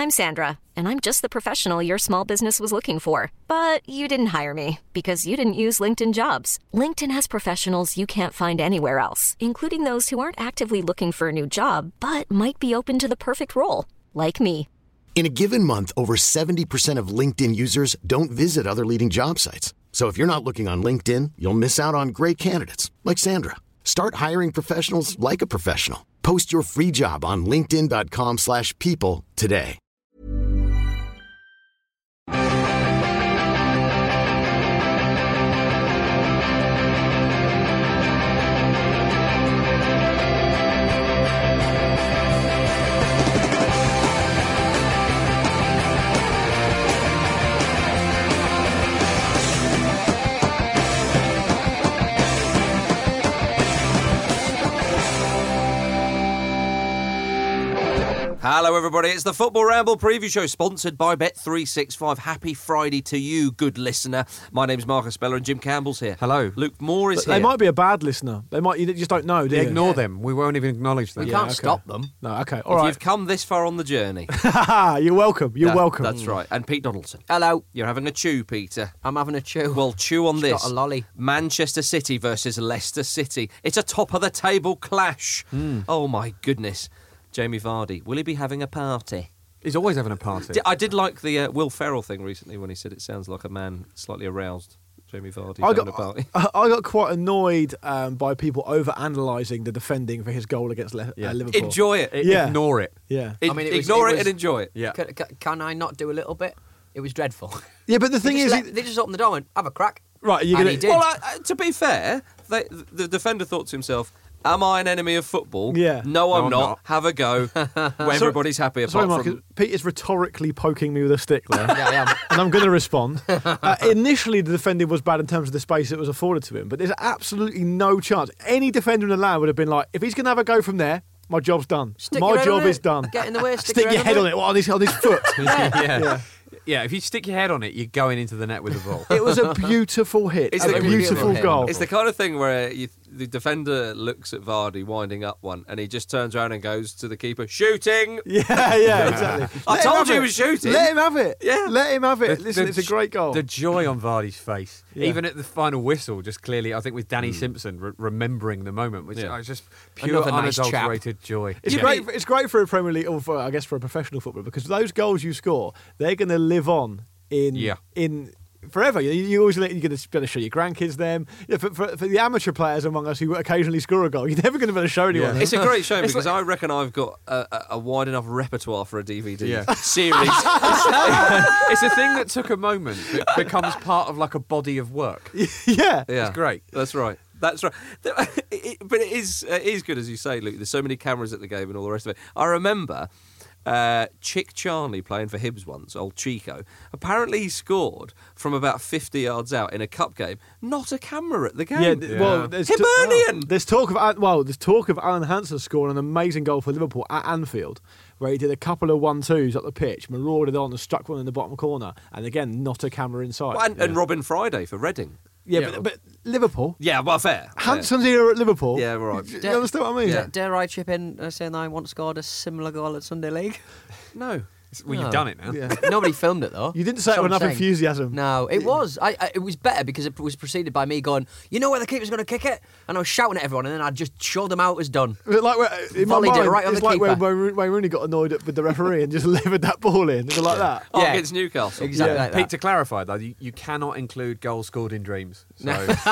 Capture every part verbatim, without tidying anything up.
I'm Sandra, and I'm just the professional your small business was looking for. But you didn't hire me because you didn't use LinkedIn Jobs. LinkedIn has professionals you can't find anywhere else, including those who aren't actively looking for a new job, but might be open to the perfect role, like me. In a given month, over seventy percent of LinkedIn users don't visit other leading job sites. So if you're not looking on LinkedIn, you'll miss out on great candidates like Sandra. Start hiring professionals like a professional. Post your free job on linkedin.com slash people today. Hello everybody, it's the Football Ramble preview show sponsored by Bet three sixty-five. Happy Friday to you, good listener. My name's Marcus Speller and Jim Campbell's here. Hello. Luke Moore is But here. They might be a bad listener. They might. You just don't know, do you? Ignore yeah. them. We won't even acknowledge them. We Yeah, can't okay. stop them. No, okay. All if right. you've come this far on the journey. You're welcome. You're that- welcome. That's right. And Pete Donaldson. Hello. You're having a chew, Peter. I'm having a chew. Well, chew on She's this. got a lolly. Manchester City versus Leicester City. It's a top-of-the-table clash. Mm. Oh, my goodness. Jamie Vardy, will he be having a party? He's always having a party. I did like the uh, Will Ferrell thing recently when he said it sounds like a man slightly aroused. Jamie Vardy I having got, a party. I, I got quite annoyed um, by people over-analysing the defending for his goal against Le- Yeah. uh, Liverpool. Enjoy it. I- Yeah. Ignore it. Yeah. I I mean, it was- ignore it it, was- and enjoy it. Yeah. Can, can, can I not do a little bit? It was dreadful. Yeah, but the thing they, is... just let- it- they just opened the door and went, have a crack. right, you're and gonna, he did. Well, uh, uh, to be fair, they, the defender thought to himself, am I an enemy of football? Yeah. No, I'm, I'm not. not. Have a go. Where everybody's happy apart Sorry, from... Marcus. Pete is rhetorically poking me with a stick there. Yeah, I am. And I'm going to respond. Uh, initially, the defending was bad in terms of the space that was afforded to him, but there's absolutely no chance. Any defender in the land would have been like, if he's going to have a go from there, my job's done. Stick my your head job on is it. done. Get in the way, stick, Stick your head on it, what, on his, on his foot. yeah. Yeah. Yeah, if you stick your head on it, you're going into the net with the ball. It was a beautiful hit. It's a the- beautiful beautiful goal. It's the kind of thing where you, the defender looks at Vardy winding up one and he just turns around and goes to the keeper, shooting! Yeah, yeah, exactly. I Let him told have you he it. was shooting. Let him have it. Yeah. Let him have it. The- Listen, the it's a great goal. The joy on Vardy's face, Yeah. even at the final whistle, just clearly, I think with Danny Simpson re- remembering the moment, which Yeah. was just pure Another nice chap. unadulterated joy. It's Yeah. great. It's great for a Premier League, or for, I guess for a professional footballer, because those goals you score, they're going to live on in Yeah. in forever. You, you always you're going to be able to show your grandkids them. Yeah, for, for, for the amateur players among us who occasionally score a goal, you're never going to be able to show anyone. Yeah. It's a great shame It's because like- I reckon I've got a, a, a wide enough repertoire for a D V D Yeah. series. It's a thing that took a moment that becomes part of like a body of work. yeah. Yeah, It's great. That's right. That's right. It- it- but it is it is good, as you say, Luke. There's so many cameras at the game and all the rest of it. I remember uh, Chick Charnley playing for Hibs once, old Chico. Apparently he scored from about fifty yards out in a cup game. Not a camera at the game. Yeah, th- well, there's t- Hibernian! there's talk of Al- well, there's talk of Alan Hansen scoring an amazing goal for Liverpool at Anfield, where he did a couple of one-twos up the pitch, marauded on and struck one in the bottom corner, and again, not a camera inside. Well, and, and Robin Friday for Reading. yeah, yeah. But, but Liverpool, Yeah, well, fair. Hansen's era at Liverpool. Yeah, right. You understand what I mean? Yeah. Dare, dare I chip in uh, saying that I once scored a similar goal at Sunday League? No. Well, you've No. done it now. Yeah. Nobody filmed it though. You didn't say it That's with what enough I'm saying. enthusiasm. No, it was. I, I, it was better because it was preceded by me going, you know where the keeper's going to kick it? And I was shouting at everyone and then I just showed them how it was done. Was it like where, in my Volleyed it mind, right on it's the like when keeper. Wayne Wayne Rooney got annoyed at- with the referee and just levered that ball in. It was like that. Oh, Yeah. against Newcastle. Exactly Yeah. like Pete, that. to clarify though, you, you cannot include goals scored in dreams. So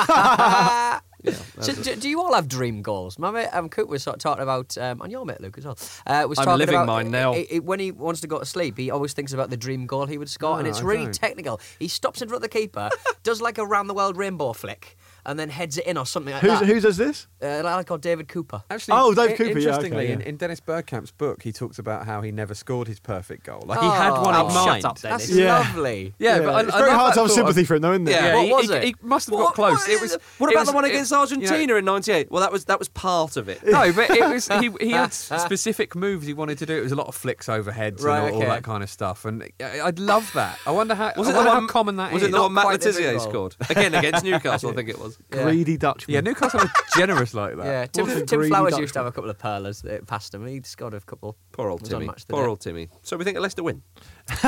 So, do, do you all have dream goals? My mate um, Coop was sort of talking about, um, and your mate Luke as well. Uh, was I'm talking living about, mine now. i- i- when he wants to go to sleep, he always thinks about the dream goal he would score, No, and it's I really don't. technical. He stops in front of the keeper, does like a round the world rainbow flick, and then heads it in or something like Who's, that. who does this? Uh, a lad called David Cooper. Actually, Oh, Dave i- Cooper, yeah, okay, Interestingly, in, yeah. in Dennis Bergkamp's book, he talks about how he never scored his perfect goal. Like he had Oh, one in shut mind. up, Dennis. That's Yeah. lovely. Yeah, Yeah, but I, it's I very love hard that to have thought sympathy of- for him, though, isn't it? Yeah, What he, was he, it? he must have What- got close. what It is was. it? What it about was- the one it- against you know- Argentina in ninety-eight? Well, that was that was part of it. No, but it was he. He had specific moves he wanted to do. It was a lot of flicks overheads Right, and all, all okay. that kind of stuff. And I- I'd love that. I wonder how. Was I it the wonder one, how common that was is. it the one Matt quite the Letizia big goal. scored? Again, against Newcastle, I think it was. does. Yeah. Greedy Dutchman. Yeah, Newcastle are generous like that. Yeah, What a Tim, Tim greedy Flowers Dutchman. used to have a couple of perlers uh, past him. He scored a couple. Poor old Was Timmy. on Match of the Poor Day. old Timmy. So we think a Leicester win. you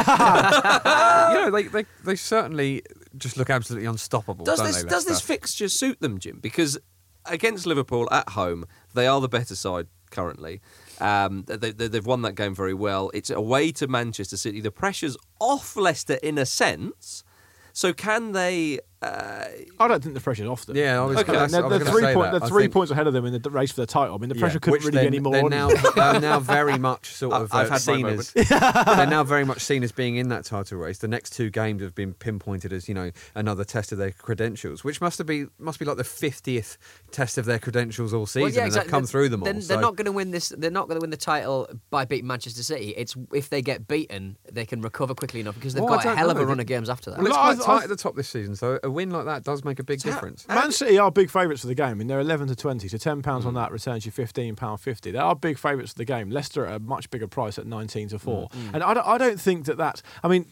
know, they, they they certainly just look absolutely unstoppable. Does don't this they, does this Leicester? fixture suit them, Jim? Because against Liverpool at home, they are the better side currently. Um, they, they, they've won that game very well. It's away to Manchester City. The pressure's off Leicester in a sense. So can they? Uh, I don't think the pressure's off them. Yeah, I was Okay. gonna- I They're, was they're gonna three, say point, that. they're I three think- points ahead of them in the race for the title. I mean, the pressure Yeah, couldn't which really they're, be any more they're on now, them. they're now very much sort I- of I've uh, had my seen as moment. they're now very much seen as being in that title race. The next two games have been pinpointed as, you know, another test of their credentials, which must have be must be like the fiftieth test of their credentials all season, Well, yeah, and exactly. they've come They're- through them all. They're, so- they're not going to win this. They're not going to win the title by beating Manchester City. It's if they get beaten, they can recover quickly enough because they've Well, I got a don't hell of know. a run of games after that. Well, it's Well, quite I- tight I- at the top this season, so a win like that does make a big difference. Man City are big favourites for the game. I mean, they're eleven to twenty, so ten pounds on Mm. that returns you fifteen pounds fifty. They are big favourites for the game. Leicester at a much bigger price at nineteen to four. Mm. And I don't, I don't think that that's. I mean,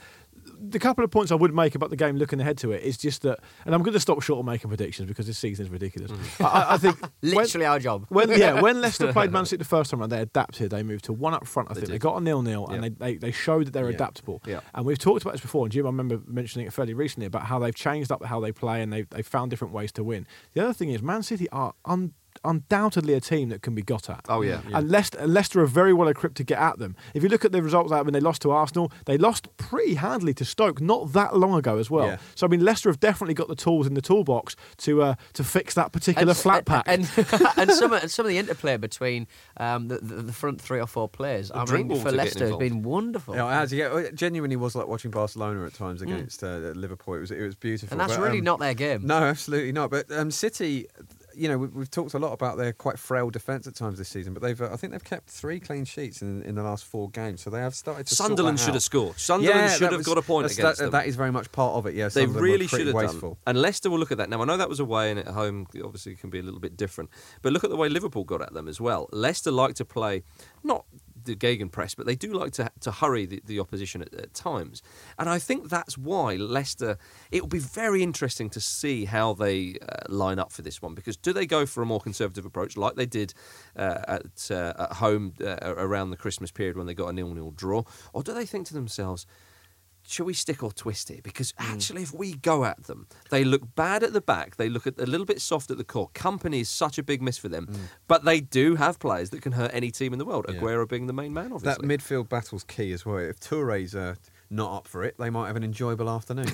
the couple of points I would make about the game looking ahead to it is just that, and I'm going to stop short of making predictions because this season is ridiculous. Mm. I, I think. Literally our job. When, yeah, when Leicester played Man City the first time around, they adapted. They moved to one up front, I think. They, did. got a nil-nil, and Yeah. they, they, they showed that they're Yeah. adaptable. Yeah. And we've talked about this before, and Jim, I remember mentioning it fairly recently, about how they've changed up how they play and they've, they've found different ways to win. The other thing is, Man City are un, undoubtedly a team that can be got at. Oh, yeah. And Leicester, and Leicester are very well equipped to get at them. If you look at the results out when they lost to Arsenal, they lost pretty handily to Stoke not that long ago as well. Yeah. So, I mean, Leicester have definitely got the tools in the toolbox to uh, to fix that particular flat pack. And, and some of, and some of the interplay between um, the, the, the front three or four players, I drink mean, balls for are getting Leicester, has involved. been wonderful. Yeah, it has. Yeah, it genuinely was like watching Barcelona at times against uh, Liverpool. It was it was beautiful. and that's But, really um, not their game. No, absolutely not. But um, City, you know, we've, we've talked a lot about their quite frail defence at times this season, but they've uh, I think they've kept three clean sheets in, in the last four games, so they have started to sort Sunderland that should out. have scored. Sunderland Yeah, should that have was- got a point that's- against that, them. That is very much part of it. Yeah, They Sunderland were really pretty should have wasteful. done. And Leicester will look at that. Now, I know that was away and at home obviously can be a little bit different. But look at the way Liverpool got at them as well. Leicester like to play, not the gegenpress, but they do like to to hurry the, the opposition at, at times. And I think that's why Leicester, it will be very interesting to see how they uh, line up for this one. Because do they go for a more conservative approach like they did uh, at, uh, at home uh, around the Christmas period when they got a nil-nil draw? Or do they think to themselves, shall we stick or twist it? Because actually, if we go at them, they look bad at the back. They look at a little bit soft at the core. Company is such a big miss for them, but they do have players that can hurt any team in the world. Yeah. Aguero being the main man, That obviously. midfield battle's key as well. If Touré's uh, not up for it, they might have an enjoyable afternoon.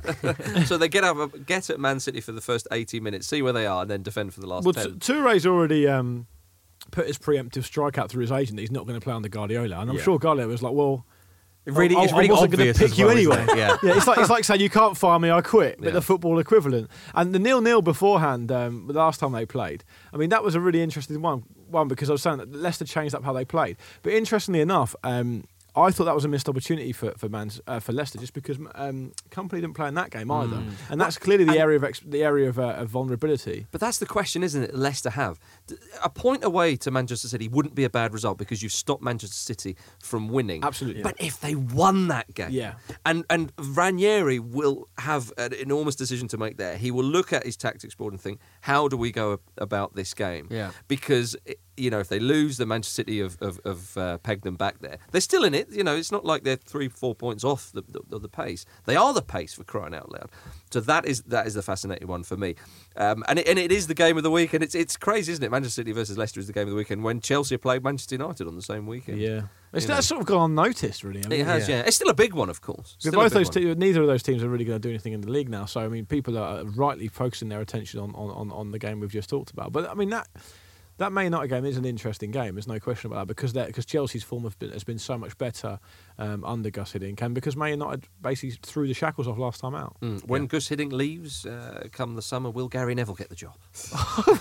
So they get up, get at Man City for the first eighty minutes, see where they are, and then defend for the last Well, ten. T- Touré's already um, put his preemptive strike out through his agent that he's not going to play under Guardiola, and I'm Yeah. sure Guardiola was like, "Well, It really, I, it's I really wasn't going obvious to pick as you well, isn't anyway." it? Yeah. yeah, it's like it's like saying you can't fire me, I quit, but Yeah. the football equivalent. And the nil-nil beforehand, um, the last time they played, I mean, that was a really interesting one. One because I was saying that Leicester changed up how they played, but interestingly enough. Um, I thought that was a missed opportunity for for, Man, uh, for Leicester, just because um, Company didn't play in that game either, Mm. and that's clearly the area of ex- the area of, uh, of vulnerability. But that's the question, isn't it? Leicester have. D- A point away to Manchester City wouldn't be a bad result because you've stopped Manchester City from winning. Absolutely. But if they won that game, Yeah. and and Ranieri will have an enormous decision to make there. He will look at his tactics board and think, how do we go about this game? Yeah. Because, you know, if they lose, the Manchester City have, have, have uh, pegged them back there. They're still in it. You know, it's not like they're three, four points off the, the, the pace. They are the pace, for crying out loud. So that is that is the fascinating one for me. Um, and, it, and it is the game of the week. And it's it's crazy, isn't it? Manchester City versus Leicester is the game of the weekend when Chelsea played Manchester United on the same weekend. Yeah, it's You know. that's sort of gone unnoticed, really. I mean, It has, yeah. It's still a big one, of course. But Still a both big those one. te- neither of those teams are really going to do anything in the league now. So I mean, people are rightly focusing their attention on, on, on, on the game we've just talked about. But I mean that that Man United game is an interesting game. There's no question about that because that because Chelsea's form have been, has been so much better um, under Gus Hiddink, and because Man United basically threw the shackles off last time out. Mm. When Gus Hiddink leaves, uh, come the summer, will Gary Neville get the job?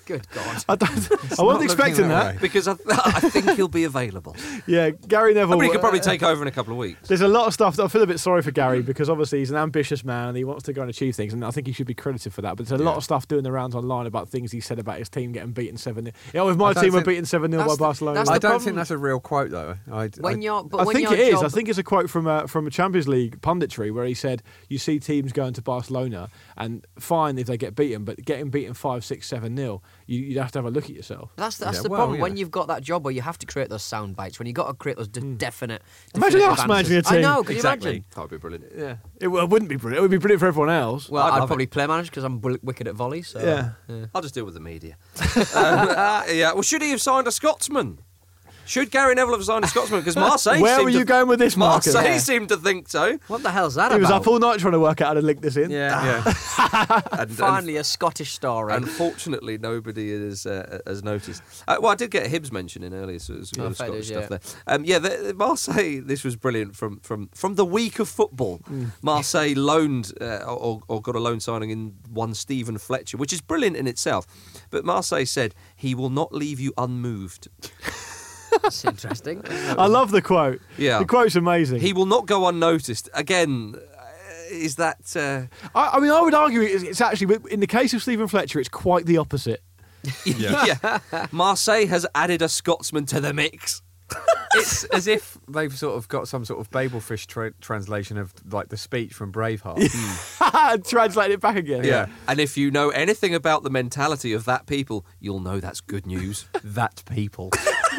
Good God. I, don't, I not wasn't looking expecting that that. way. Because I, I think he'll be available. Yeah, Gary Neville. I mean, he could probably uh, take over in a couple of weeks. There's a lot of stuff that I feel a bit sorry for Gary because obviously he's an ambitious man and he wants to go and achieve things, and I think he should be credited for that. But there's a lot of stuff doing the rounds online about things he said about his team getting beaten seven nil. Yeah, if my I don't team were think- beaten seven nil by That's the- Barcelona. that's I the don't problem. think that's a real quote, though. I, When I, you're, but I when think your it is. job- I think it's a quote from a, from a Champions League punditry where he said, "You see teams going to Barcelona, and fine if they get beaten, but getting beaten five, six, seven nil, you, you'd have to have a look at yourself." That's that's Yeah, the well, problem. yeah. When you've got that job where you have to create those sound bites, when you've got to create those de- definite. Imagine definitive us managing a answers. team. I know. Can Exactly. you imagine? That would be brilliant. Yeah, it, well, it wouldn't be brilliant. It would be brilliant for everyone else. Well, I'd I'd love probably it. play manager because I'm w- wicked at volley. So Yeah. I'll just deal with the media. um, uh, yeah. Well, should he have signed a Scotsman? Should Gary Neville have signed a Scotsman? Because Marseille. Where seemed were to- you going with this, Marcus? Marseille Yeah. seemed to think so. What the hell's that He was about? up all night trying to work out how to link this in. Yeah. And, and- Finally, a Scottish story. Unfortunately, nobody has uh, has noticed. Uh, well, I did get a Hibs mention in earlier, so there's Oh, oh, Scottish fair stuff dues, there. Um, yeah, the, the Marseille. This was brilliant from from from the week of football. Marseille loaned uh, or, or got a loan signing in one Stephen Fletcher, which is brilliant in itself. But Marseille said he will not leave you unmoved. That's interesting. I love the quote. Yeah. The quote's amazing. He will not go unnoticed. Again, uh, is that? Uh, I, I mean, I would argue it's, it's actually, in the case of Stephen Fletcher, it's quite the opposite. yeah. Marseille has added a Scotsman to the mix. it's as if they've sort of got some sort of Babelfish tra- translation of like the speech from Braveheart. Translate it back again. Yeah. And if you know anything about the mentality of that people, you'll know that's good news. That people.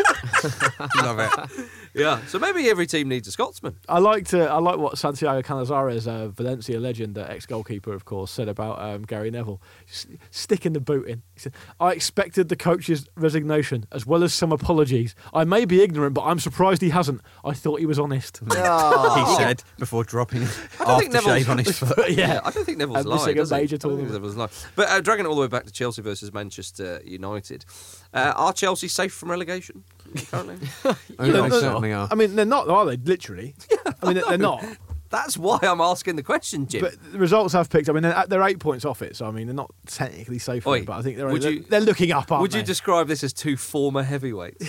Love it. Yeah. So maybe every team needs a Scotsman. I liked uh, I like what Santiago Canizares, uh, Valencia legend, uh, ex-goalkeeper, of course, said about um, Gary Neville. S- sticking the boot in. He said, "I expected the coach's resignation as well as some apologies. I may be ignorant, but I'm surprised he hasn't. I thought he was honest." Oh. He said before dropping don't think Neville's- aftershave on his foot. yeah. I don't think Neville's And lied. missing a does he? major I don't think tournament. Neville's lied. But uh, dragging it all the way back to Chelsea versus Manchester United, uh, are Chelsea safe from relegation currently? Oh, Yeah, they no, certainly are. I mean, they're not, are they? Literally. I mean, they're not. That's why I'm asking the question, Jim. But the results have picked. I mean, they're, they're eight points off it, so I mean, they're not technically safe. from Oi, it, but I think they're would they're, you- they're looking up. Aren't Would you they? describe this as two former heavyweights?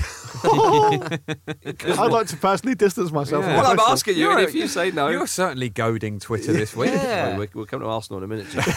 I'd like to personally distance myself. Yeah. from Well, I'm that question. asking you, and if you say no, You're certainly goading Twitter this week. Yeah. We'll, we'll come to Arsenal in a minute, Jim.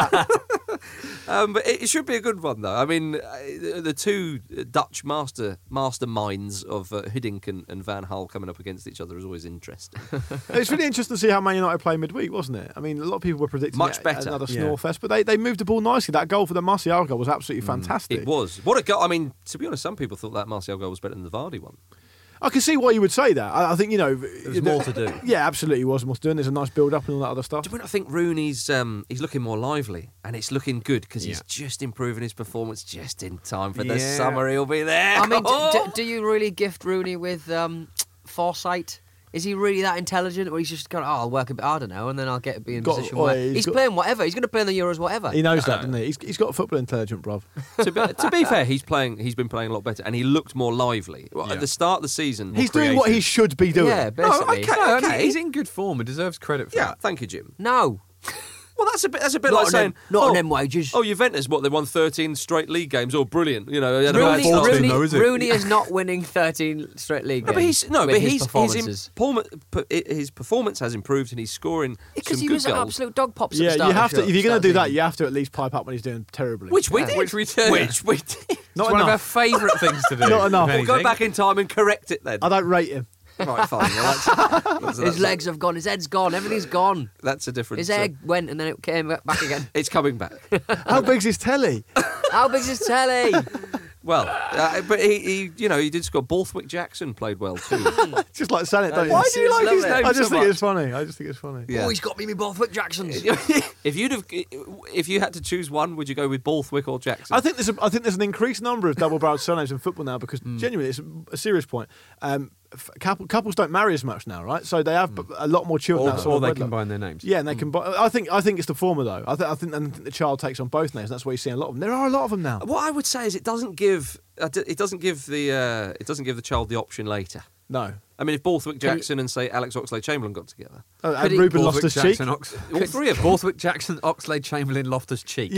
um, but it, it should be a good one, though. I mean, uh, the, the two Dutch master masterminds of uh, Hiddink and, and Van Gaal coming up against each other is always interesting. It's really interesting to see how Man United play midweek, wasn't it? I mean, a lot of people were predicting Much it- better. another Yeah. Snorefest, but they, they moved the ball nicely. That goal for the Martial goal was absolutely fantastic. It was. What a goal. I mean, to be honest, some people thought that Martial goal was better than the Vardy one. I can see why you would say that. I, I think, you know... There's more to do. Yeah, absolutely was more to do. And there's a nice build-up and all that other stuff. Do you know, I think Rooney's um, he's looking more lively and it's looking good because he's Yeah. just improving his performance just in time for the Yeah. summer. He'll be there. I mean, d- Oh! d- do you really gift Rooney with um, foresight? Is he really that intelligent, or he's just going, "Oh, I'll work a bit harder now, and then I'll get be in a Got- position oh, where he's he's, got- playing whatever. He's going to play in the Euros, whatever." He knows that, doesn't he? He's, he's got football intelligence, bruv. to, be, to be fair, he's playing. He's been playing a lot better, and he looked more lively Well, Yeah. at the start of the season. He's doing what he should be doing. Yeah, basically. okay. No, and he's in good form and deserves credit for Yeah, that. thank you, Jim. No, Well, that's a bit. That's a bit not like on saying, them, not oh, on them wages. oh, Juventus, what they won thirteen straight league games. Oh, brilliant! You know, they had a bad Rooney, start. Rooney, though, is it? Rooney is not winning thirteen straight league No, games. but he's no, with but his he's his, performances. perform- his performance has improved, and he's scoring Because some he good was an goals. absolute dog pops. at the Yeah, start you of the have to. show- If you're going start to of do the that, season. you have to at least pipe up when he's doing terribly. Which we Yeah. did. Which we did. Which we did. Not It's one of our enough. favourite things to do. Not enough. if We'll go anything. back in time and correct it then. I don't rate him. Right, fine. Well, that's, that's, His that's, legs have gone. His head's gone. Everything's gone. That's a different. His uh, egg went and then it came back again. It's coming back. How big's his telly? How big's his telly? Well, uh, but he, he, you know, he did score. Borthwick Jackson played well too. Just like saying it, don't you? Why do you like his Love it. name I just so think much? it's funny. I just think it's funny. Yeah. Oh, he's got me, me Borthwick Jacksons. If you'd have, if you had to choose one, would you go with Borthwick or Jackson? I think there's a, I think there's an increased number of double-barreled surnames in football now because Hmm. genuinely it's a, a serious point. Um, f- couple, couples don't marry as much now, right? So they have b- a lot more children. Or, outside or of they wedlock. combine their names. Yeah, and they can. I think I think it's the former though. I, th- I think and the child takes on both names. That's why you see a lot of them. There are a lot of them now. what I would say is it doesn't give uh, d- it doesn't give the uh, it doesn't give the child the option later. No, I mean, if Borthwick Jackson and say Alex Oxlade-Chamberlain got together, oh, and Could he- Ruben Borthwick Loftus-Cheek. Jackson, Ox- all three of them. Borthwick Jackson, Oxlade, Chamberlain, Loftus-Cheek. Yeah,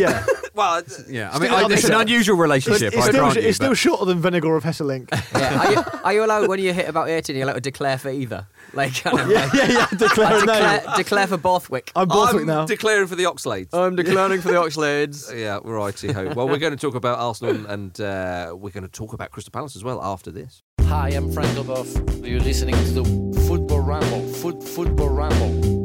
well, uh, Yeah, I mean, Still I, on it's the- an unusual It's, relationship. it's I still, grant you, it's still but- shorter than Vinegar of Hesselink. Yeah. Are, you, are you allowed, when you hit about eighteen, you're allowed to declare for either? Like, kind of yeah, like, yeah, yeah. Declare a name. declare, declare for Borthwick. I'm Borthwick I'm now. declaring for the Oxlades. I'm declaring for the Oxlades. Yeah, righty ho. Well, we're going to talk about Arsenal and uh, we're going to talk about Crystal Palace as well after this. Hi, I'm Frank Leboeuf. You're listening to the Football Ramble. Foot, football Ramble.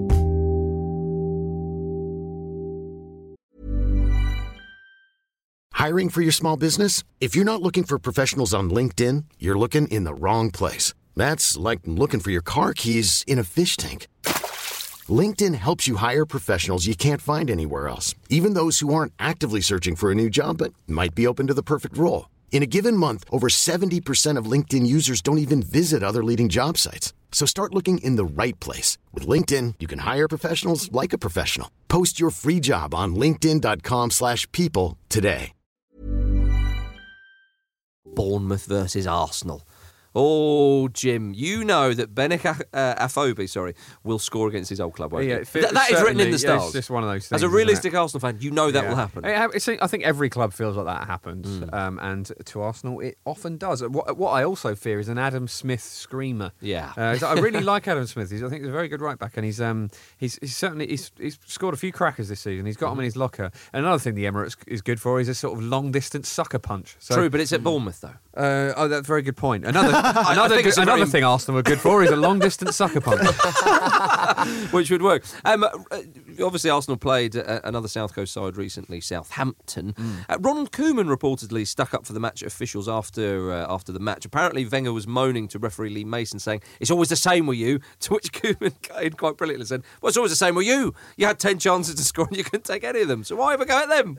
Hiring for your small business? If you're not looking for professionals on LinkedIn, you're looking in the wrong place. That's like looking for your car keys in a fish tank. LinkedIn helps you hire professionals you can't find anywhere else, even those who aren't actively searching for a new job but might be open to the perfect role. In a given month, over seventy percent of LinkedIn users don't even visit other leading job sites. So start looking in the right place. With LinkedIn, you can hire professionals like a professional. Post your free job on linkedin.com slash people today. Bournemouth versus Arsenal. Oh, Jim, you know that Benik uh, Afobe, sorry, will score against his old club, won't Yeah, he? it fe- Th- that is written in the certainly- yeah, stars. it's just one of those As things, a isn't realistic it? Arsenal fan, you know that Yeah. will happen. It ha- it's- I think every club feels like that happens, um, and to Arsenal, it often does. What, what I also fear is an Adam Smith screamer. Yeah. uh, I really like Adam Smith. He's, I think he's a very good right back, and he's um, he's, he's certainly he's, he's scored a few crackers this season. He's got them in his locker. And another thing the Emirates is good for is a sort of long distance sucker punch. So, True, but it's at Bournemouth, though. Uh, oh, that's a very good point. Another another, think it's good, a very- another thing Arsenal are good for is a long distance sucker punch. Which would work. Um, uh, obviously, Arsenal played uh, another South Coast side recently, Southampton. Mm. Uh, Ronald Koeman reportedly stuck up for the match officials after uh, after the match. Apparently, Wenger was moaning to referee Lee Mason, saying, "It's always the same with you." To which Koeman came quite brilliantly and said, "Well, it's always the same with you. You had ten chances to score and you couldn't take any of them. So why ever go at them?"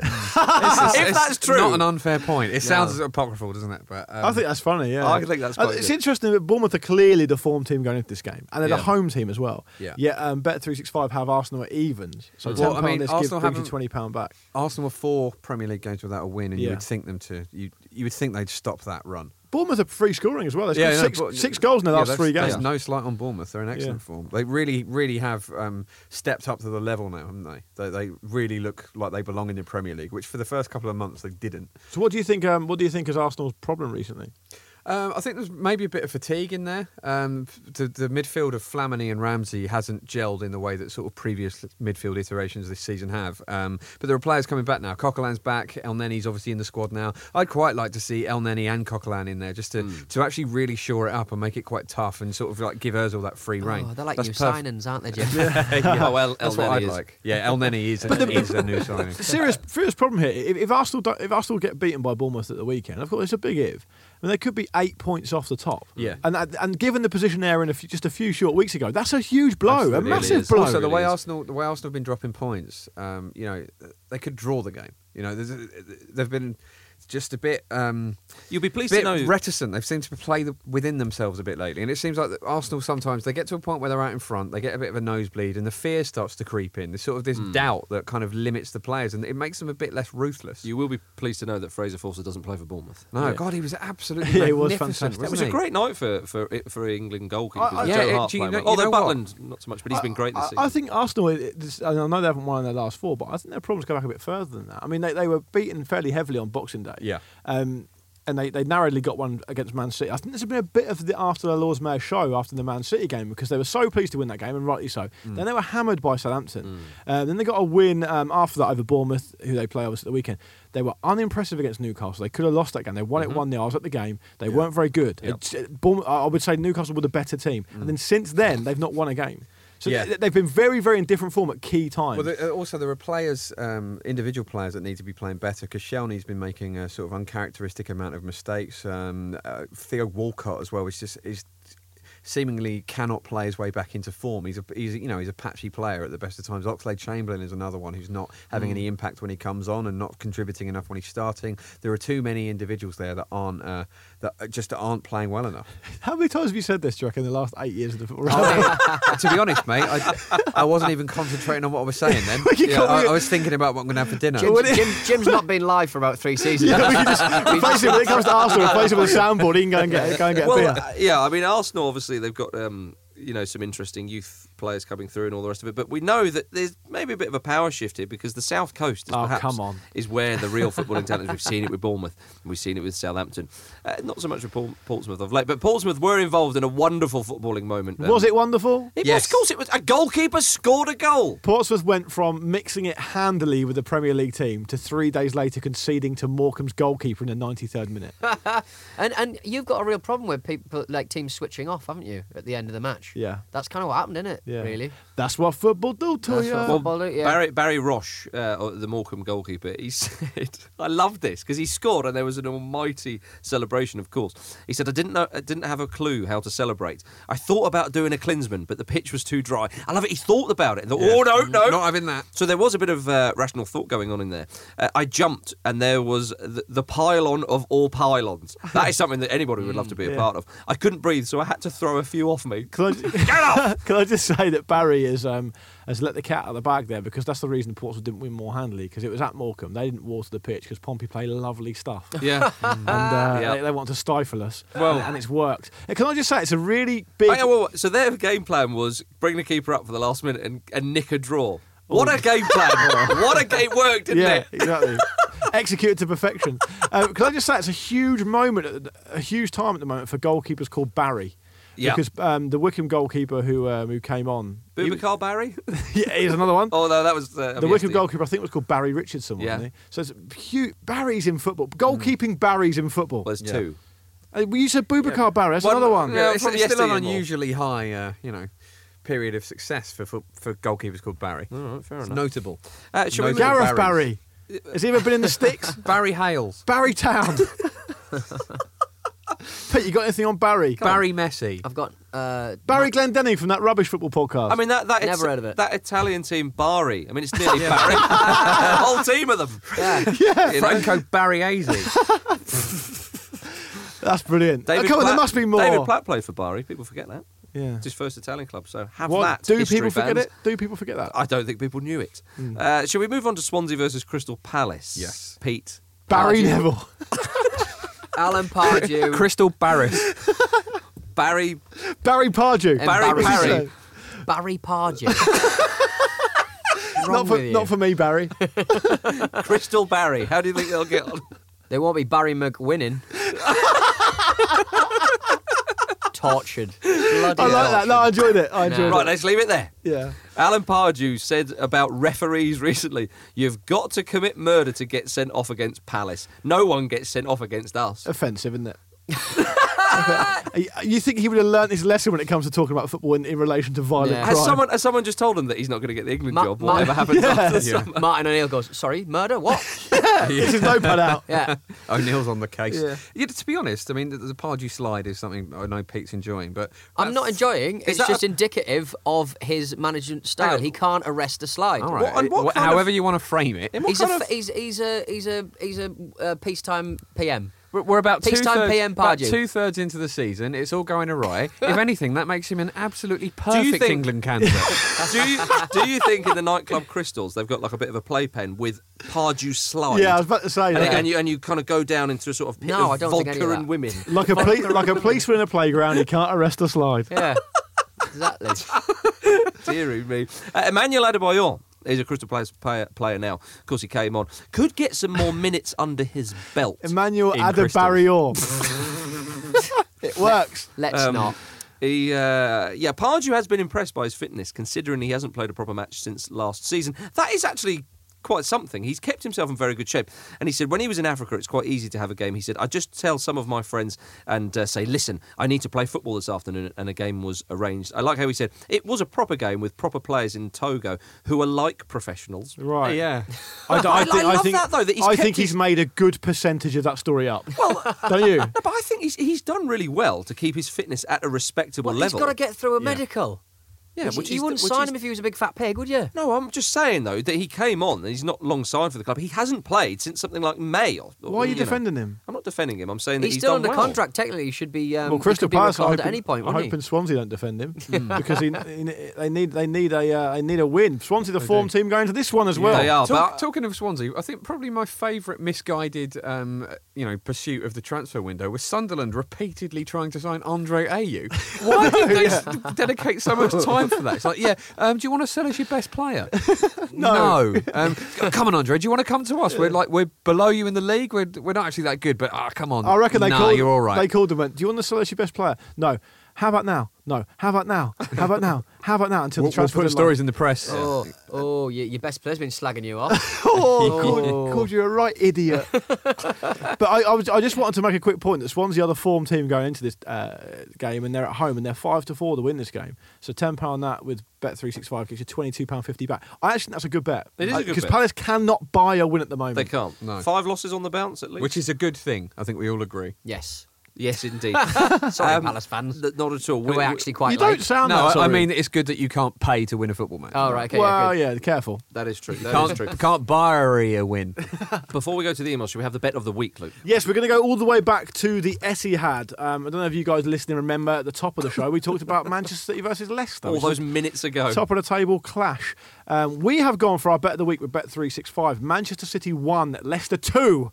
If that's true. Not an unfair point. It sounds apocryphal, doesn't it? But um, I think that's funny, yeah. I think that's Uh, quite It's good. interesting that Bournemouth are clearly the form team going into this game, and they're Yeah. the home team as well. Yeah. Yet um, Bet three sixty-five have Arsenal at evens, so Well, ten I pound mean, this Arsenal gives, brings you haven't- twenty pound back. Arsenal were four Premier League games without a win, and you Yeah. would think them to you you would think they'd stop that run. Bournemouth are free scoring as well. They've Yeah, scored no, six, but- six goals in the Yeah, last that's- three There's games. no slight on Bournemouth. They're in excellent Yeah. form. They really, really have um, stepped up to the level now, haven't they? they? They really look like they belong in the Premier League, which for the first couple of months they didn't. So what do you think? Um, what do you think is Arsenal's problem recently? Um, I think there's maybe a bit of fatigue in there. Um, the, the midfield of Flamini and Ramsey hasn't gelled in the way that sort of previous midfield iterations this season have. Um, but there are players coming back now. Coquelin's back. El Neni's obviously in the squad now. I'd quite like to see El Neni and Coquelin in there just to, Mm. to actually really shore it up and make it quite tough and sort of like give Ozil that free reign. Oh, they're like That's new perf- signings, aren't they, Jim? Oh, well, That's El what I'd Neni is. like. Yeah, El Neni is, But the- is a new signing. Serious, serious problem here. If, if Arsenal don't, if Arsenal get beaten by Bournemouth at the weekend, of course it's a big if. I mean, they could be eight points off the top. Yeah. and that- and given the position they're in a few, just a few short weeks ago, that's a huge blow, Absolutely, a it massive is. blow. Also, the really way is. Arsenal, the way Arsenal have been dropping points, um, you know, they could draw the game. You know, there's a, they've been just a bit, um, You'll be pleased bit to know. reticent. They've seemed to play the, within themselves a bit lately, and it seems like that Arsenal sometimes they get to a point where they're out in front, they get a bit of a nosebleed, and the fear starts to creep in. There's sort of this doubt that kind of limits the players, and it makes them a bit less ruthless. You will be pleased to know that Fraser Forster doesn't play for Bournemouth. no, Yeah. God, he was absolutely Yeah, he was magnificent. fantastic. That wasn't was a he? great night for for for England goalkeepers. I- I- Yeah, Joe it- Hart do you playing know- well. you know Although what? Butland, not so much, but he's been great this I, season. I think Arsenal, it- this- I know they haven't won in their last four, but I think their problems go back a bit further than that. I mean, they, they were beaten fairly heavily on Boxing Day. Yeah. Um, and they, they narrowly got one against Man City. I think there's been a bit of the after the Lord's Mayor show after the Man City game because they were so pleased to win that game, and rightly so. Mm. Then they were hammered by Southampton. Uh, then they got a win um, after that over Bournemouth, who they play obviously at the weekend. They were unimpressive against Newcastle. They could have lost that game. They won Mm-hmm. it one nil. I was at the game. They weren't very good. It's- Bournemouth, I would say Newcastle were the better team. Mm. And then since then, they've not won a game. So Yeah. they, they've been very, very in different form at key times. Well, there, uh, also there are players, um, individual players that need to be playing better because Shelney's been making a sort of uncharacteristic amount of mistakes. Um, uh, Theo Walcott as well is just is seemingly cannot play his way back into form. He's a he's you know he's a patchy player at the best of times. Oxlade-Chamberlain is another one who's not having any impact when he comes on and not contributing enough when he's starting. There are too many individuals there that aren't uh, that just aren't playing well enough. How many times have you said this, do you reckon, in the last eight years of the football? To be honest, mate, I, I wasn't even concentrating on what I was saying then. You Yeah, can't I, be- I was thinking about what I'm going to have for dinner. Jim's, Jim, Jim's not been live for about three seasons. Yeah, we can just replace it when it comes to Arsenal. Replace it with a soundboard. He can go and get go and get a well, beer. uh, yeah, I mean, Arsenal obviously they've got um, you know, some interesting youth players coming through and all the rest of it. But we know that there's maybe a bit of a power shift here because the South Coast is Oh, perhaps come on. is where the real footballing talent is. We've seen it with Bournemouth. We've seen it with Southampton. Uh, not so much with Paul, Portsmouth of late, but Portsmouth were involved in a wonderful footballing moment. Was Um, it wonderful? It Yes. was, of course it was. A goalkeeper scored a goal. Portsmouth went from mixing it handily with the Premier League team to three days later conceding to Morecambe's goalkeeper in the ninety-third minute. And and you've got a real problem with people like teams switching off, haven't you? At the end of the match. Yeah. That's kind of what happened, isn't it? Yeah. Really. That's what football do to That's you. what football do, yeah. Barry, Barry Roche, uh, the Morecambe goalkeeper, he said, I love this because he scored and there was an almighty celebration, of course. He said, I didn't know, I didn't have a clue how to celebrate. I thought about doing a Klinsmann, but the pitch was too dry. I love it. He thought about it. And thought, oh, no, no. Not having that. So there was a bit of uh, rational thought going on in there. Uh, I jumped and there was the, the pylon of all pylons. That is something that anybody would love to be a Yeah. part of. I couldn't breathe, so I had to throw a few off me. Can I, can I just say that Barry is, um, has let the cat out of the bag there because that's the reason Portsmouth didn't win more handily because it was at Morecambe. They didn't water the pitch because Pompey play lovely stuff. Yeah. And uh, Yeah. they, they want to stifle us. Well- and, and it's worked. And can I just say, it's a really big. Oh, yeah, well, so their game plan was bring the keeper up for the last minute and, and nick a draw. What a game plan! What a game worked, didn't yeah, it? exactly. Executed to perfection. Um, can I just say, it's a huge moment, at the- a huge time at the moment for goalkeepers called Barry. Yeah. Because um, the Wickham goalkeeper who um, who came on, he- Boubacar Barry? yeah, here's another one. Oh, no, that was... Uh, The Wickham goalkeeper, I think, was called Barry Richardson, wasn't Yeah. he? So it's huge. Barry's in football. Goalkeeping Barry's in football. Well, there's two. Uh, well, you said Boubacar Barry. That's One- another one. yeah. it's, from it's still an yesterday more. unusually high, uh, you know, period of success for for, for goalkeepers called Barry. All right, fair It's enough. notable. Uh, shall we Notable move- Gareth Barrys. Barry. Has he ever been in the sticks? Barry Hales. Barry Town. Pete, you got anything on Barry? Barry Messi. I've got uh, Barry Glendenning from that rubbish football podcast. I mean, that, that, Never Ita- heard of it. that Italian team, Bari. I mean, it's nearly Barry. A whole team of them. yeah. You know? Franco Barriesi. that's brilliant. David oh, come on, Platt- there must be more. David Platt played for Bari. People forget that. yeah. It's his first Italian club, so have What, that. do history people forget fans. it? Do people forget that? I don't think people knew it. Hmm. Uh, shall we move on to Swansea versus Crystal Palace? Yes. Pete. Barry Pardew. Neville. Alan Pardew. Crystal Barris. Barry. Barry Pardew. Barry Embarrassing. Parry. Barry Pardew. What's wrong Not for, with you? not for me, Barry. Crystal Barry. How do you think they'll get on? They won't be Barry McWinning. Tortured. Bloody I like that. No, I enjoyed it. I enjoyed Right, it. let's leave it there. Yeah. Alan Pardew said about referees recently, you've got to commit murder to get sent off against Palace. No one gets sent off against us. Offensive, isn't it? Okay. You think he would have learnt his lesson when it comes to talking about football in, in relation to violent Yeah. Has crime? someone has someone just told him that he's not going to get the England Ma- job, Ma- whatever happens after the Yeah. summer? Martin O'Neill goes, sorry, murder? What? Gets his notepad out. Yeah. O'Neill's on the case. Yeah. Yeah, to be honest, I mean, the, the Pardew slide is something I know Pete's enjoying, but I'm not enjoying. It's that just a- indicative of his management style. Hang on. He can't arrest a slide. All right. What- and what Wh- kind of- however you want to frame it. In what He's a, kind f- of- he's, he's a he's a he's a uh, peacetime P M. We're, we're about two Peacetime thirds, P M about Pardew. two thirds into the season. It's all going awry. If anything, that makes him an absolutely perfect think- England candidate. do you do you think in the nightclub Crystals they've got like a bit of a playpen with Pardew slide? Yeah, I was about to say and, that. and you and you kind of go down into a sort of pit No, of I don't think vodka any of and that. women. Like a poli- like a policeman in a playground, he can't arrest a slide. Yeah. Exactly. Dear me. Uh, Emmanuel Adebayor is a Crystal Palace player, player now. Of course, he came on. Could get some more minutes under his belt. Emmanuel In Adebayor. It works. Let's Um, not. He, uh, yeah, Pardew has been impressed by his fitness, considering he hasn't played a proper match since last season. That is actually quite something. He's kept himself in very good shape. And he said when he was in Africa, it's quite easy to have a game. He said, I just tell some of my friends and uh, say, listen, I need to play football this afternoon, and a game was arranged. I like how he said it was a proper game with proper players in Togo who are like professionals. Right. yeah. I, d- I- I I think, I love think, that, though, that he's I kept think he's his- made a good percentage of that story up. Well, don't you? No, but I think he's he's done really well to keep his fitness at a respectable Well, he's level. got to get through a Yeah. medical. Yeah, Which which you is wouldn't which sign is- him if he was a big fat pig, would you? No, I'm just saying though that he came on and he's not long signed for the club. He hasn't played since something like May. Or, or Why are you know. defending him? I'm not defending him. I'm saying that He's he's still done under well. contract. Technically, he should be. Um, Well, he Crystal could be Palace, I recalled hope, at any point. I wouldn't hope he? in Swansea don't defend him because he, he, they need they need a uh, they need a win. Swansea, the form team, going to this one as well. They are, Talk, but talking of Swansea, I think probably my favourite misguided, um, you know, pursuit of the transfer window was Sunderland repeatedly trying to sign Andre Ayew. Why did they s- dedicate so much time for that? It's like, yeah, um, do you want to sell us your best player? no. no. Um, come on, Andre, do you want to come to us? We're like we're below you in the league. We're we're not actually that good, but ah, come on. I reckon they nah, called. you're all right. They called him. Went, do you want to select your best player? No. How about now? No. How about now? How about now? How about now? Until We'll, the we'll transfer put deadline. stories in the press. Oh, oh, your, your best player's been slagging you off. Oh, called, called you a right idiot. But I, I, was, I just wanted to make a quick point that Swansea are the form team going into this uh, game, and they're at home, and they're five to four to win this game. So ten pound that with Bet three sixty-five gets you twenty-two pound fifty back. I actually think that's a good bet. It is a good because bet. Palace cannot buy a win at the moment. they can't. No. Five losses on the bounce at least. Which is a good thing. I think we all agree. Yes. yes, indeed. Sorry, Um, Palace fans. N- Not at all. Who We- I we- actually quite You like. don't sound No, that I, I sorry. mean it's good that you can't pay to win a football match. Oh, right, okay. well, yeah, yeah, careful. That is true. That Can't, is true. can't buy a win. Before we go to the email, should we have the bet of the week, Luke? Yes, we're going to go all the way back to the Etihad. Um, I don't know if you guys listening remember at the top of the show we talked about Manchester City versus Leicester. All which those was minutes ago. top of the table clash. Um, we have gone for our bet of the week with Bet three sixty-five. Manchester City one, Leicester two.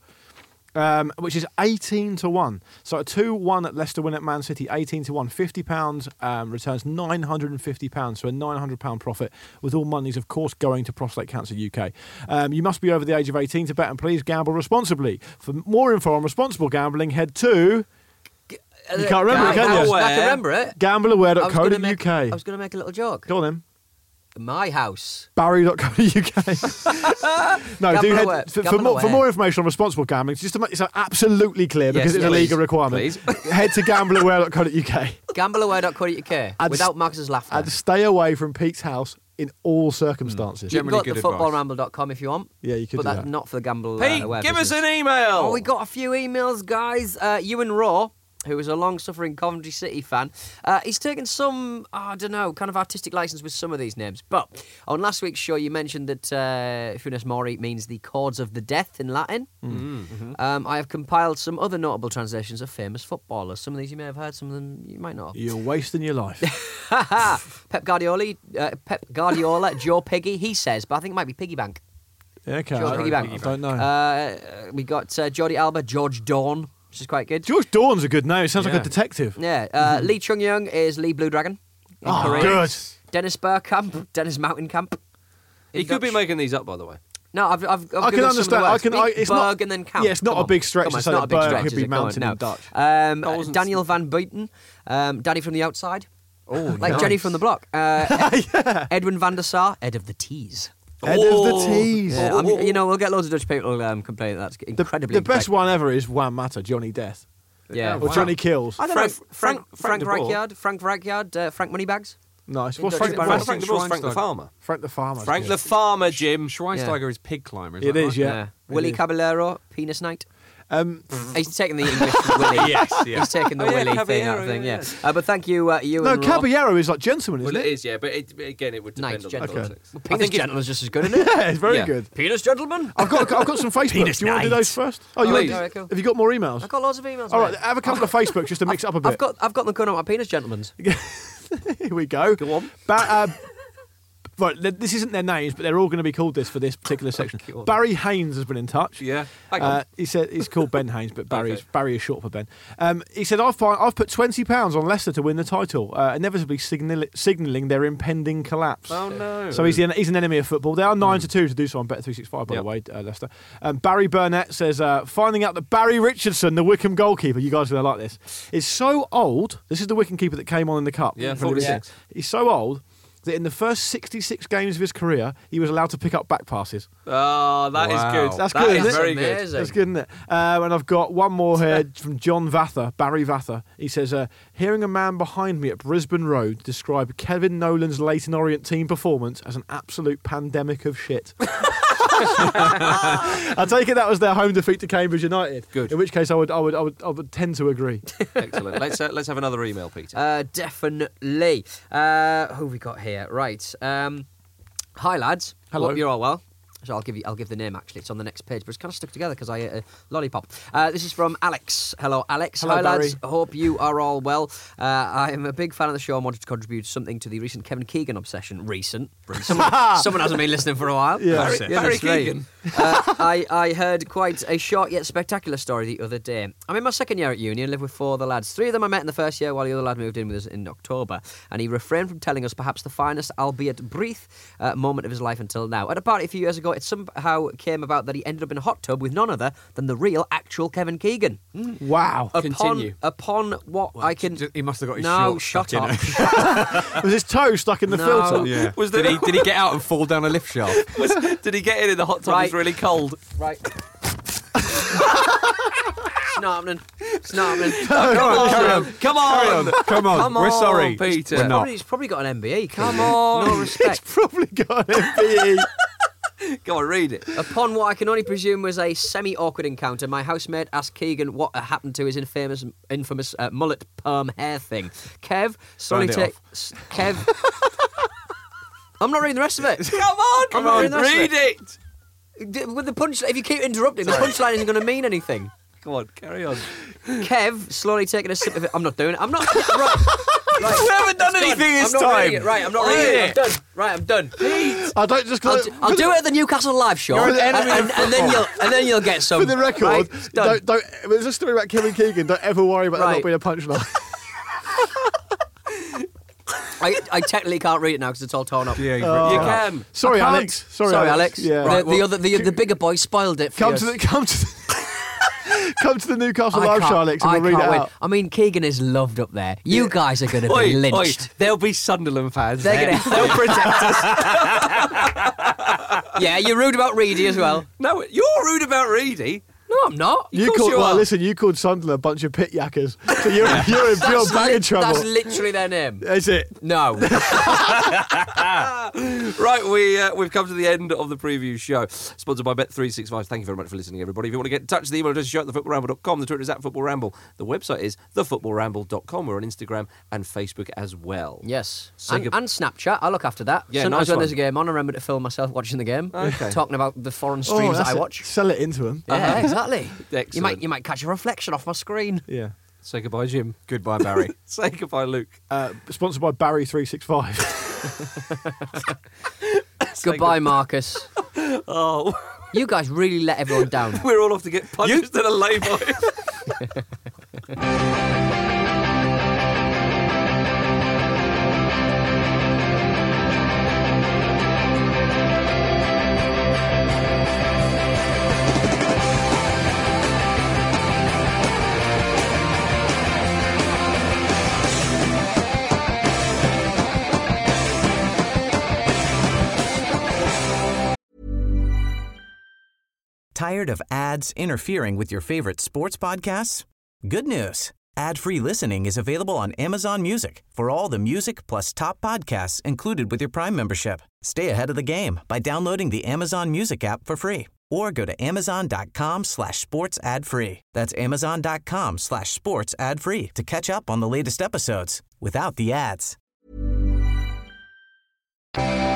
Um, which is eighteen to one. So a two one at Leicester win at Man City, eighteen to one. fifty pounds um, returns nine hundred fifty pounds, so a nine hundred pounds profit, with all monies, of course, going to Prostate Cancer U K. Um, you must be over the age of eighteen to bet, and please gamble responsibly. For more info on responsible gambling, head to You can't remember it, can you? I can remember it. gambler aware I dot was co gonna dot make- U K. I was going to make a little joke. Go on then. My house. Barry dot co dot U K. No, do Gamble head, aware. for, for, Gamble more, for aware. more information on responsible gambling, just to make it absolutely clear, because Yes, it's a please, legal requirement, head to gambler aware dot co dot U K. gambler aware dot co dot U K. And Without s- Max's laughter. And stay away from Pete's house in all circumstances. you can generally go to good football advice. ramble dot com if you want. Yeah, you could But do that's that. not for the gamble uh, Pete, aware give us business. an email. Oh, we got a few emails, guys. Uh, Ewan Raw, who is a long-suffering Coventry City fan, uh, he's taken some, oh, I don't know, kind of artistic license with some of these names. But on last week's show, you mentioned that uh, Funes Mori means the chords of the death in Latin. Mm-hmm. Um, I have compiled some other notable translations of famous footballers. Some of these you may have heard, some of them you might not. You're wasting your life. Pep Guardiola, uh, Pep Guardiola, Joe Piggy, he says, but I think it might be Piggy Bank. Yeah, okay. George I, Piggy Bank. I don't know. Uh, we got uh, Jordi Alba, George Dawn, which is quite good. George Dawn's a good name. It sounds like Yeah. a detective. Yeah, uh, Lee Chung Young is Lee Blue Dragon. In Oh, Korea. good. Dennis Burkamp, Dennis Mountain Camp. He in could be Dutch. making these up, by the way. No, I've, I've, I've I given can us some of the understand. I words. can. I, Big it's Berg not. and then Camp. Yeah, it's not Come a on. big stretch Come on, to it's say not that a big Berg stretch, could is be it? Come on, mountain no. in Dutch. Um, I wasn't- Daniel Van Buiten, um, Daddy from the Outside. Oh, Like nice. Jenny from the Block. Uh, Edwin van der Sar, Ed of the Tees. Head of the tees. Yeah, I'm, you know, we'll get loads of Dutch people um, complaining that's The, incredibly the best incorrect. one ever is Wham Matter, Johnny Death. Yeah. Or Johnny Kills. I don't Frank- know. Frank, Frank- Frank, Frank de Boer. Rijkaard, Frank Rijkaard, uh, Frank Moneybags. Nice. In What's Dutch Frank, Frank- Frank, Frank de Boer's Frank the Schweinsteiger. Farmer. Frank the Farmer? Frank the Farmer, Jim. Schweinsteiger is pig climber. Is It that is, right? yeah. Willie is. Caballero, Penis Night. Um, He's taking the English from Willie. Yes, yeah. He's taking the Oh, yeah, Willie thing Caballero, out of thing, yeah, yeah. yeah. Uh, but thank you, uh, you no, and Raw. Caballero is like gentleman, isn't Well, it it? is, yeah, but it, again, it would depend Nice on gentleman. the Okay. context. Well, I Penis think it's- Gentleman's just as good, isn't it? Yeah, it's very Yeah. good. Penis Gentleman. I've got I've got some Facebook. Penis Do you want to do night. those first? Oh, you Please. want, Alright, cool. have you got more emails? I've got loads of emails. All right, mate. have a couple of Facebook just to mix it up a bit. I've got, I've got them coming out my Penis Gentleman's. Here we go. Go on. Ba- uh, right, th- this isn't their names, but they're all going to be called this for this particular section. on. Barry Haynes has been in touch. Yeah. Hang on. Uh, he said he's called Ben Haynes, but Barry is, Okay. Barry is short for Ben. Um, he said I've fi- I've put twenty pounds on Leicester to win the title, uh, inevitably signal- signalling their impending collapse. Oh, no. So he's an, he's an enemy of football. They are nine to two to do so on Bet three sixty-five, by Yep. the way, uh, Leicester. Um, Barry Burnett says uh, finding out that Barry Richardson, the Wickham goalkeeper, you guys are going to like this, is so old. This is the Wickham keeper that came on in the cup. Yeah, From the forty-six. He's so old that in the first sixty-six games of his career, he was allowed to pick up back passes. Oh, that is Wow. good. That's That good, is isn't it? very good. Amazing. That's good, isn't it? Um, and I've got one more here from John Vather, Barry Vather. He says, uh, hearing a man behind me at Brisbane Road describe Kevin Nolan's Leyton Orient team performance as an absolute pandemic of shit. I take it that was their home defeat to Cambridge United. Good. In which case, I would, I would, I would, I would tend to agree. Excellent. Let's uh, let's have another email, Peter. Uh, definitely. Uh, who have we got here? Right. Um, hi, lads. Hello. Hope you're all well. So I'll give you. I'll give the name. Actually, it's on the next page, but it's kind of stuck together because I ate a lollipop. Uh, this is from Alex. Hello, Alex. Hello, Hi, lads. Barry. Hope you are all well. Uh, I am a big fan of the show and wanted to contribute something to the recent Kevin Keegan obsession. Recent. Someone, someone hasn't been listening for a while. Yeah. Barry, Goodness Barry me. Keegan. uh, I, I heard quite a short yet spectacular story the other day. I'm in my second year at uni and live with four other lads. Three of them I met in the first year while the other lad moved in with us in October. And he refrained from telling us perhaps the finest, albeit brief, uh, moment of his life until now. At a party a few years ago, it somehow came about that he ended up in a hot tub with none other than the real, actual Kevin Keegan. Wow. Upon, Continue. Upon what I can... He must have got his No, shorts shut stuck in up. it. Was his toe stuck in the No. filter? Yeah. Was did there- he did he get out and fall down a lift shaft? Was, did he get in in the hot tub? Right. It was really cold. Right. It's not happening. It's not happening. Come on, carry on. Come on, Come on, Come we're on, sorry. Peter. We're not. Probably, he's probably got an M B E. Come on. No respect. Probably got an M B E. Go on, read it. Upon what I can only presume was a semi-awkward encounter, my housemate asked Keegan what happened to his infamous, infamous uh, mullet perm hair thing. Kev, slowly Round it take... s- Kev... I'm not reading the rest of it. Come on, I'm not reading the rest of read it. D- With the punch, if you keep interrupting, the punchline isn't going to mean anything. Come on, carry on. Kev, slowly taking a sip of it. I'm not doing it. I'm not... Right. Right. We haven't done It's anything I'm this not time. reading it. Right, I'm not reading it. I'm done. Right, I'm done. I don't just. I'll, d- I'll do it at the Newcastle live show, You're an and, enemy and, of and then you'll and then you'll get some. For the record, right? It's done. don't, don't. There's a story about Kevin Keegan. Don't ever worry about Right. that not being a punchline. I, I technically can't read it now because it's all torn up. Yeah, you've Oh. You ripped it up. can. Sorry, I can't. Alex. Sorry, Sorry, Alex. Alex. Yeah. The, Right, the well, other, the, the bigger boy spoiled it for Come us. to the. Come to. The, come to the Newcastle I live can't- show, Alex, and I we'll read can't it wait. out. I mean, Keegan is loved up there. You guys are going to Oi, be oi, lynched. there'll be Sunderland fans. They're there. gonna- They'll protect us. Yeah, you're rude about Reedy as well. No, you're rude about Reedy. No, I'm not. You course called. you well, are. listen. You called Sunderland a bunch of pit yackers. So you're you're in pure That's, bag li- of trouble. that's literally their name. Is it? No. Right, we, uh, we've come to the end of the preview show. Sponsored by Bet three sixty-five. Thank you very much for listening, everybody. If you want to get in touch, the email address is show at the football ramble dot com. The Twitter is at football ramble. The website is the football ramble dot com. We're on Instagram and Facebook as well. Yes. So And, good- and Snapchat. I look after that. Yeah, Sometimes nice when one. there's a game on, I remember to film myself watching the game. Okay. Talking about the foreign Oh, streams that that's I it. watch. Sell it into them. Yeah, exactly. You Excellent. might you might catch a reflection off my screen. Yeah. Say goodbye, Jim. Goodbye, Barry. Say goodbye, Luke. Uh, sponsored by Barry three sixty-five. Goodbye, Marcus. Oh, You guys really let everyone down. we're all off to get punched at a lay-by. Tired of ads interfering with your favorite sports podcasts? Good news. Ad-free listening is available on Amazon Music for all the music plus top podcasts included with your Prime membership. Stay ahead of the game by downloading the Amazon Music app for free or go to amazon.com slash sports ad free. That's amazon.com slash sports ad free to catch up on the latest episodes without the ads.